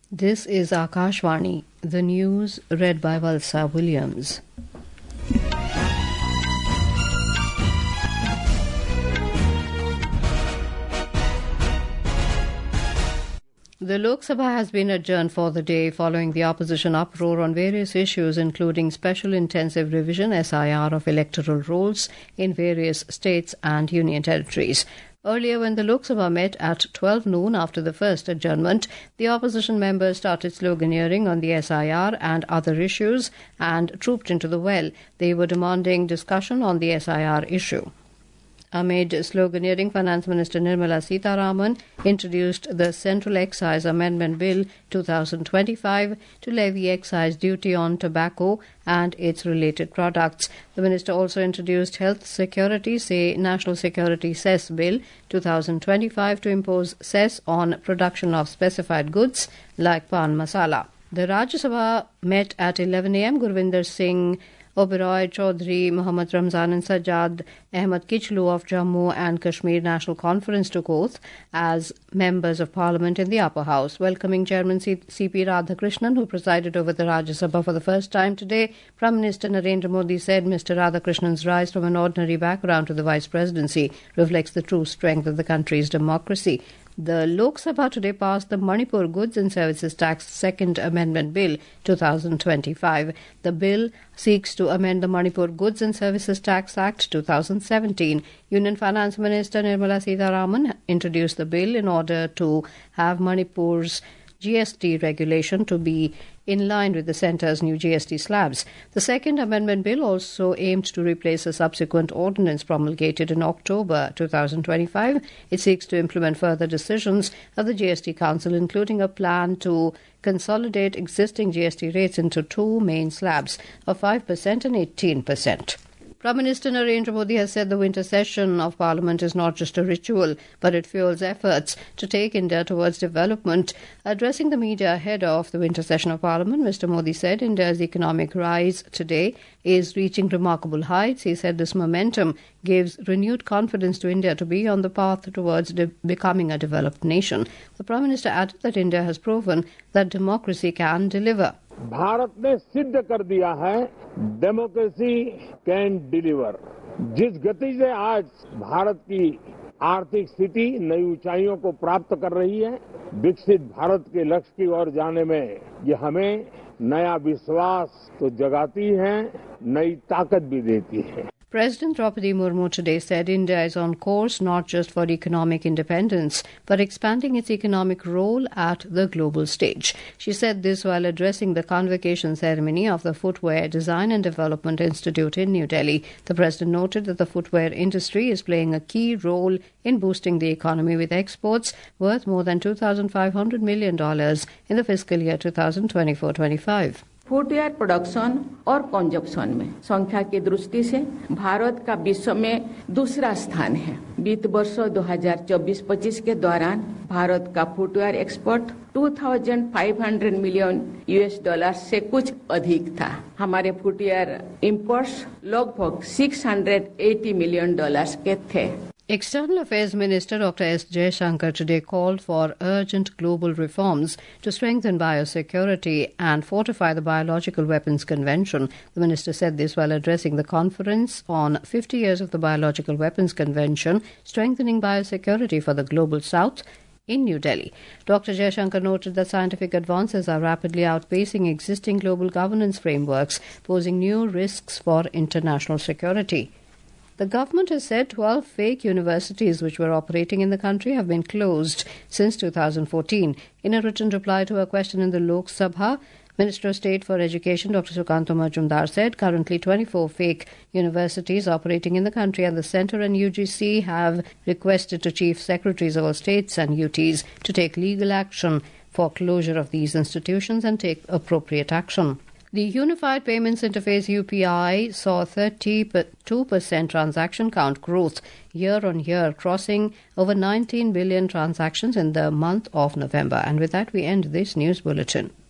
This is Akashvani, the news read by Valsa Williams. The Lok Sabha has been adjourned for the day following the opposition uproar on various issues, including special intensive revision (SIR) of electoral rolls in various states and union territories. Earlier, when the Lok Sabha met at 12 noon after the first adjournment, the opposition members started sloganeering on the SIR and other issues and trooped into the well. They were demanding discussion on the SIR issue. Amid sloganeering, Finance Minister Nirmala Sitharaman introduced the Central Excise Amendment Bill 2025 to levy excise duty on tobacco and its related products. The minister also introduced Health Security, National Security Cess Bill 2025 to impose cess on production of specified goods like pan masala. The Rajya Sabha met at 11 a.m. Gurvinder Singh Oberoi Chaudhry, Mohammad Ramzan and Sajjad Ahmad Kichlu of Jammu and Kashmir National Conference took oath as members of Parliament in the upper house. Welcoming Chairman C.P. Radhakrishnan, who presided over the Rajya Sabha for the first time today, Prime Minister Narendra Modi said Mr. Radhakrishnan's rise from an ordinary background to the Vice Presidency reflects the true strength of the country's democracy. The Lok Sabha today passed the Manipur Goods and Services Tax Second Amendment Bill 2025. The bill seeks to amend the Manipur Goods and Services Tax Act 2017. Union Finance Minister Nirmala Sitharaman introduced the bill in order to have Manipur's GST regulation to be in line with the centre's new GST slabs. The Second Amendment Bill also aimed to replace a subsequent ordinance promulgated in October 2025. It seeks to implement further decisions of the GST Council, including a plan to consolidate existing GST rates into two main slabs of 5% and 18%. Prime Minister Narendra Modi has said the winter session of Parliament is not just a ritual, but it fuels efforts to take India towards development. Addressing the media ahead of the winter session of Parliament, Mr. Modi said India's economic rise today is reaching remarkable heights. He said this momentum gives renewed confidence to India to be on the path towards becoming a developed nation. The Prime Minister added that India has proven that democracy can deliver. Bharat ने सिद्ध कर दिया है democracy can deliver. जिस गति से आज भारत की आर्थिक स्थिति नई ऊंचाइयों को प्राप्त कर रही है, विकसित भारत के लक्ष्य की ओर जाने में ये हमें नया विश्वास तो जगाती है, नई ताकत भी देती है। President Draupadi Murmu today said India is on course not just for economic independence, but expanding its economic role at the global stage. She said this while addressing the convocation ceremony of the Footwear Design and Development Institute in New Delhi. The President noted that the footwear industry is playing a key role in boosting the economy with exports worth more than $2,500 million in the fiscal year 2024-25. Footwear production और consumption में संख्या की दृष्टि से भारत का विश्व में दूसरा स्थान है। वित्त वर्ष 2024-25 के दौरान भारत का फुटवेयर एक्सपोर्ट 2,500 मिलियन $2,500 से कुछ अधिक था। हमारे फुटवेयर इंपोर्ट्स लगभग $680 मिलियन के थे। External Affairs Minister Dr. S. Jaishankar today called for urgent global reforms to strengthen biosecurity and fortify the Biological Weapons Convention. The minister said this while addressing the conference on 50 years of the Biological Weapons Convention, Strengthening Biosecurity for the Global South, in New Delhi. Dr. Jaishankar noted that scientific advances are rapidly outpacing existing global governance frameworks, posing new risks for international security. The government has said 12 fake universities which were operating in the country have been closed since 2014. In a written reply to a question in the Lok Sabha, Minister of State for Education Dr. Sukanta Majumdar said currently 24 fake universities operating in the country, and the Centre and UGC have requested to Chief Secretaries of all states and UTs to take legal action for closure of these institutions and take appropriate action. The Unified Payments Interface UPI saw 32% transaction count growth year-on-year, crossing over 19 billion transactions in the month of November. And with that, we end this news bulletin.